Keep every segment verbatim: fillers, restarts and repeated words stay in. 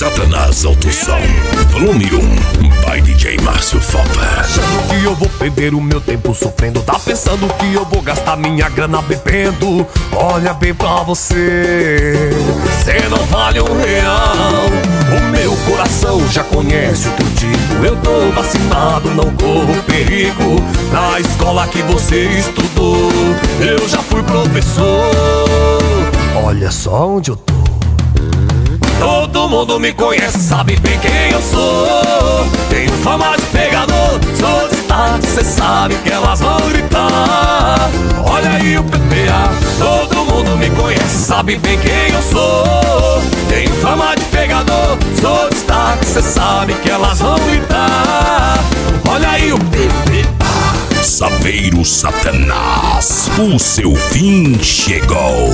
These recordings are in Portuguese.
Satanás Alto Som, volume um, by D J Márcio Fopa. Achando que eu vou perder o meu tempo sofrendo, tá pensando que eu vou gastar minha grana bebendo. Olha bem pra você, cê não vale um real. O meu coração já conhece o teu tipo. Eu tô vacinado, não corro perigo. Na escola que você estudou, eu já fui professor. Olha só onde eu tô. Todo mundo me conhece, sabe bem quem eu sou. Tenho fama de pegador, sou destaque, cê sabe que elas vão gritar. Olha aí o P P A, todo mundo me conhece, sabe bem quem eu sou. Tenho fama de pegador, sou destaque, cê sabe que elas vão gritar. Olha aí o P P A. Saveiro Satanás, o seu fim chegou.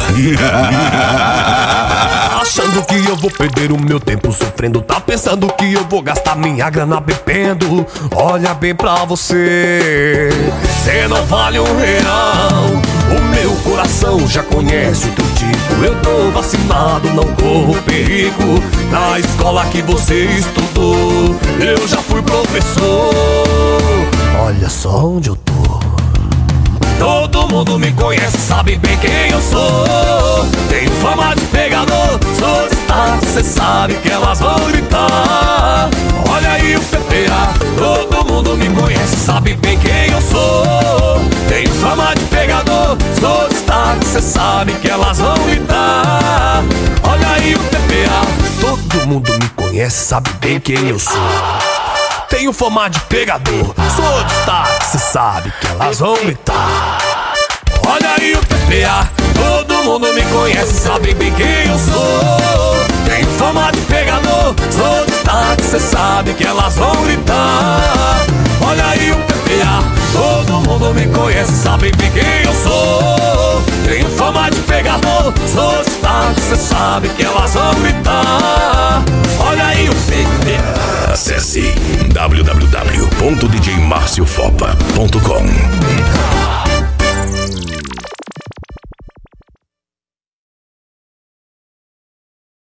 Achando que eu vou perder o meu tempo sofrendo, tá pensando que eu vou gastar minha grana bebendo. Olha bem pra você, cê não vale um real. O meu coração já conhece o teu tipo. Eu tô vacinado, não corro perigo. Na escola que você estudou, eu já fui professor. Olha só onde eu tô. Todo mundo me conhece, sabe bem quem eu sou. Tenho fama de pegador, sou destaque, cê sabe que elas vão gritar. Olha aí o P P A, todo mundo me conhece, sabe bem quem eu sou. Tenho fama de pegador, sou destaque, cê sabe que elas vão gritar. Olha aí o P P A, todo mundo me conhece, sabe bem quem eu sou. Tenho fama de pegador, sou destaque, cê sabe que elas vão gritar. Olha aí o P P A, todo mundo me conhece, sabe bem quem eu sou. Tenho fama de pegador, sou destaque, cê sabe que elas vão gritar. Olha aí o P P A, todo mundo me conhece, sabe bem quem eu sou. Tenho fama de pegador, sou destaque, cê sabe que elas vão gritar. Olha aí o P P A. Acesse w w w ponto d j marcio fopa ponto com.